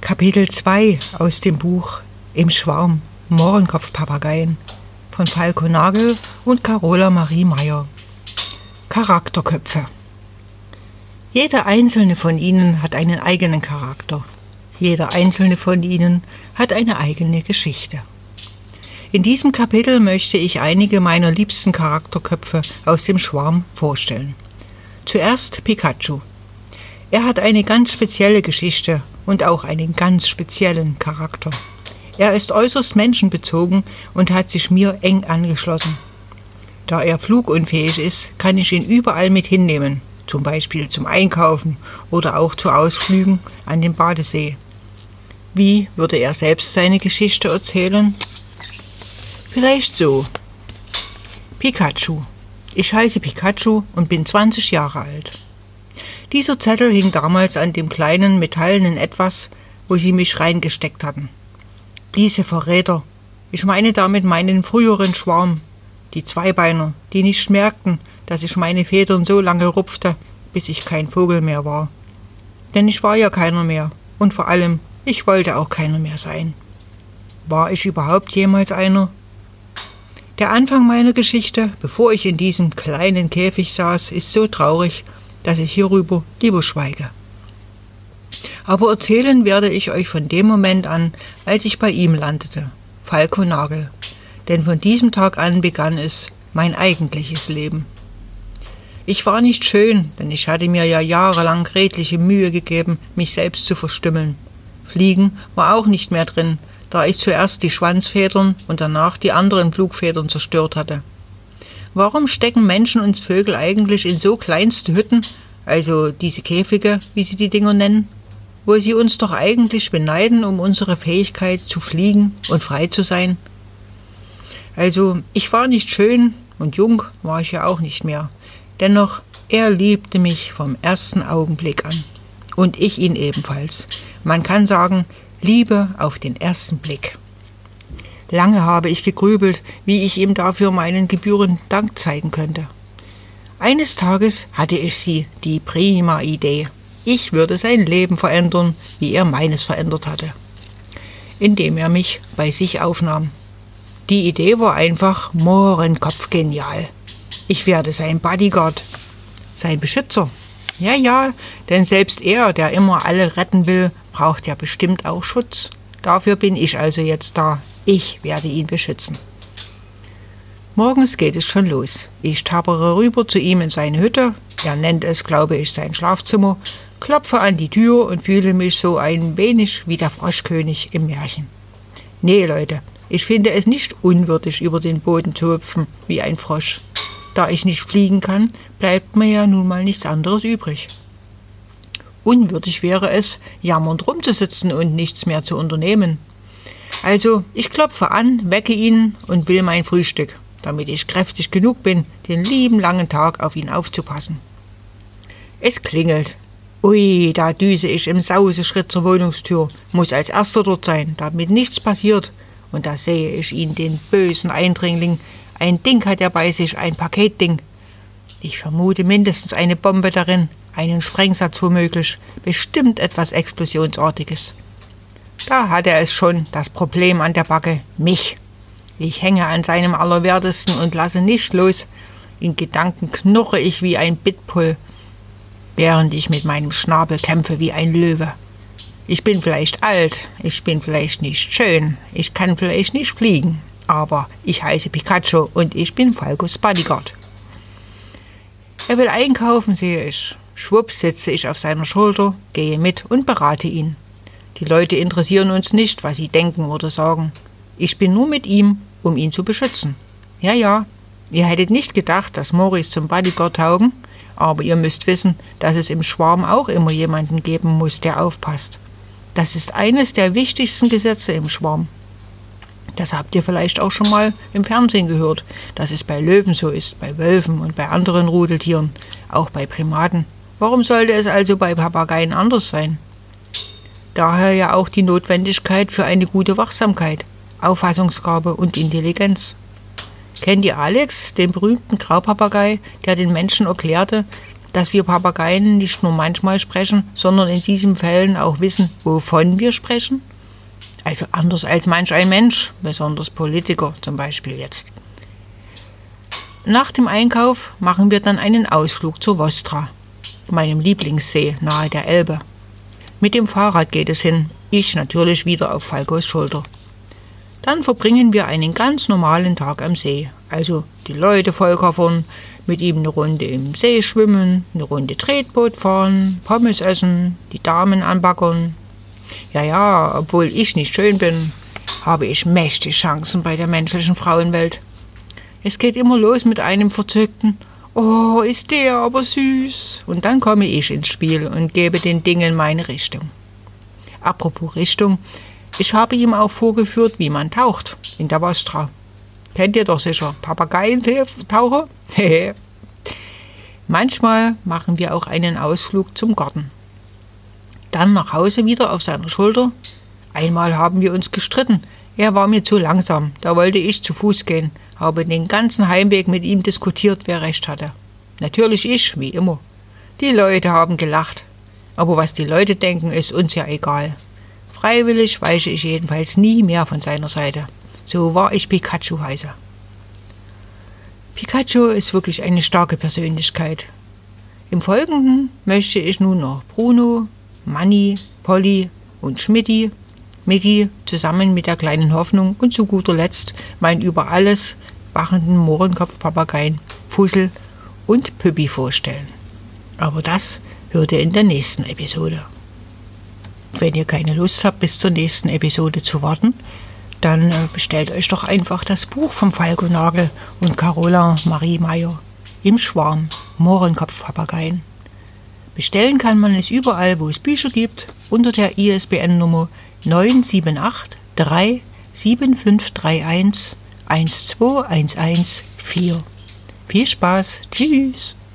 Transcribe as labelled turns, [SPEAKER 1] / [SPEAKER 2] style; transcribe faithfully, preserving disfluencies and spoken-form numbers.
[SPEAKER 1] Kapitel zwei aus dem Buch Im Schwarm Mohrenkopfpapageien von Falco Nagel und Carola Marie Meyer. Charakterköpfe. Jeder einzelne von ihnen hat einen eigenen Charakter. Jeder einzelne von ihnen hat eine eigene Geschichte. In diesem Kapitel möchte ich einige meiner liebsten Charakterköpfe aus dem Schwarm vorstellen. Zuerst Pikachu. Er hat eine ganz spezielle Geschichte und auch einen ganz speziellen Charakter. Er ist äußerst menschenbezogen und hat sich mir eng angeschlossen. Da er flugunfähig ist, kann ich ihn überall mit hinnehmen, zum Beispiel zum Einkaufen oder auch zu Ausflügen an den Badesee. Wie würde er selbst seine Geschichte erzählen? Vielleicht so. Pikachu. Ich heiße Pikachu und bin zwanzig Jahre alt. Dieser Zettel hing damals an dem kleinen metallenen Etwas, wo sie mich reingesteckt hatten. Diese Verräter. Ich meine damit meinen früheren Schwarm. Die Zweibeiner, die nicht merkten, dass ich meine Federn so lange rupfte, bis ich kein Vogel mehr war. Denn ich war ja keiner mehr und vor allem, ich wollte auch keiner mehr sein. War ich überhaupt jemals einer? Der Anfang meiner Geschichte, bevor ich in diesem kleinen Käfig saß, ist so traurig, dass ich hierüber lieber schweige. Aber erzählen werde ich euch von dem Moment an, als ich bei ihm landete, Falco Nagel. Denn von diesem Tag an begann es, mein eigentliches Leben. Ich war nicht schön, denn ich hatte mir ja jahrelang redliche Mühe gegeben, mich selbst zu verstümmeln. Fliegen war auch nicht mehr drin, da ich zuerst die Schwanzfedern und danach die anderen Flugfedern zerstört hatte. Warum stecken Menschen und Vögel eigentlich in so kleinste Hütten, also diese Käfige, wie sie die Dinger nennen, wo sie uns doch eigentlich beneiden um unsere Fähigkeit zu fliegen und frei zu sein? Also, ich war nicht schön und jung war ich ja auch nicht mehr. Dennoch, er liebte mich vom ersten Augenblick an. Und ich ihn ebenfalls. Man kann sagen, Liebe auf den ersten Blick. Lange habe ich gegrübelt, wie ich ihm dafür meinen gebührenden Dank zeigen könnte. Eines Tages hatte ich sie, die prima Idee. Ich würde sein Leben verändern, wie er meines verändert hatte, indem er mich bei sich aufnahm. Die Idee war einfach mohrenkopfgenial. Ich werde sein Bodyguard, sein Beschützer. Ja, ja, denn selbst er, der immer alle retten will, braucht ja bestimmt auch Schutz. Dafür bin ich also jetzt da. Ich werde ihn beschützen. Morgens geht es schon los. Ich tapere rüber zu ihm in seine Hütte, er nennt es, glaube ich, sein Schlafzimmer, klopfe an die Tür und fühle mich so ein wenig wie der Froschkönig im Märchen. Nee, Leute, ich finde es nicht unwürdig, über den Boden zu hüpfen wie ein Frosch. Da ich nicht fliegen kann, bleibt mir ja nun mal nichts anderes übrig. Unwürdig wäre es, jammernd rumzusitzen und nichts mehr zu unternehmen. Also, ich klopfe an, wecke ihn und will mein Frühstück, damit ich kräftig genug bin, den lieben langen Tag auf ihn aufzupassen. Es klingelt. Ui, da düse ich im Sauseschritt zur Wohnungstür, muss als erster dort sein, damit nichts passiert. Und da sehe ich ihn, den bösen Eindringling. Ein Ding hat er bei sich, ein Paketding. Ich vermute mindestens eine Bombe darin, einen Sprengsatz womöglich, bestimmt etwas Explosionsartiges. Da hat er es schon, das Problem an der Backe, mich. Ich hänge an seinem Allerwertesten und lasse nicht los. In Gedanken knurre ich wie ein Bitbull, während ich mit meinem Schnabel kämpfe wie ein Löwe. Ich bin vielleicht alt, ich bin vielleicht nicht schön, ich kann vielleicht nicht fliegen, aber ich heiße Pikachu und ich bin Falcos Bodyguard. Er will einkaufen, sehe ich. Schwupps sitze ich auf seiner Schulter, gehe mit und berate ihn. Die Leute interessieren uns nicht, was sie denken oder sagen. Ich bin nur mit ihm, um ihn zu beschützen. Ja, ja, ihr hättet nicht gedacht, dass Moris zum Bodyguard taugen, aber ihr müsst wissen, dass es im Schwarm auch immer jemanden geben muss, der aufpasst. Das ist eines der wichtigsten Gesetze im Schwarm. Das habt ihr vielleicht auch schon mal im Fernsehen gehört, dass es bei Löwen so ist, bei Wölfen und bei anderen Rudeltieren, auch bei Primaten. Warum sollte es also bei Papageien anders sein? Daher ja auch die Notwendigkeit für eine gute Wachsamkeit, Auffassungsgabe und Intelligenz. Kennt ihr Alex, den berühmten Graupapagei, der den Menschen erklärte, dass wir Papageien nicht nur manchmal sprechen, sondern in diesen Fällen auch wissen, wovon wir sprechen? Also anders als manch ein Mensch, besonders Politiker zum Beispiel jetzt. Nach dem Einkauf machen wir dann einen Ausflug zur Vostra, meinem Lieblingssee nahe der Elbe. Mit dem Fahrrad geht es hin, ich natürlich wieder auf Falkos Schulter. Dann verbringen wir einen ganz normalen Tag am See, also die Leute vollkoffern, mit ihm eine Runde im See schwimmen, eine Runde Tretboot fahren, Pommes essen, die Damen anbaggern. Ja, ja, obwohl ich nicht schön bin, habe ich mächtig Chancen bei der menschlichen Frauenwelt. Es geht immer los mit einem verzückten »Oh, ist der aber süß«, und dann komme ich ins Spiel und gebe den Dingen meine Richtung. Apropos Richtung, ich habe ihm auch vorgeführt, wie man taucht in der Vostra. Kennt ihr doch sicher Papageientaucher? Manchmal machen wir auch einen Ausflug zum Garten. Dann nach Hause wieder auf seiner Schulter. Einmal haben wir uns gestritten. Er war mir zu langsam, da wollte ich zu Fuß gehen, habe den ganzen Heimweg mit ihm diskutiert, wer recht hatte. Natürlich ich, wie immer. Die Leute haben gelacht. Aber was die Leute denken, ist uns ja egal. Freiwillig weiche ich jedenfalls nie mehr von seiner Seite. So wahr ich Pikachu heiße. Pikachu ist wirklich eine starke Persönlichkeit. Im Folgenden möchte ich nun noch Bruno, Manni, Polly und Schmidti, Micky zusammen mit der kleinen Hoffnung und zu guter Letzt meinen über alles wachenden Mohrenkopfpapageien Fussel und Püppi vorstellen. Aber das hört ihr in der nächsten Episode. Wenn ihr keine Lust habt, bis zur nächsten Episode zu warten, dann bestellt euch doch einfach das Buch von Falco Nagel und Carola Marie Meyer im Schwarm Mohrenkopfpapageien. Bestellen kann man es überall, wo es Bücher gibt, unter der I S B N-Nummer neun sieben acht drei sieben fünf drei eins eins zwei eins eins vier. Viel Spaß, tschüss!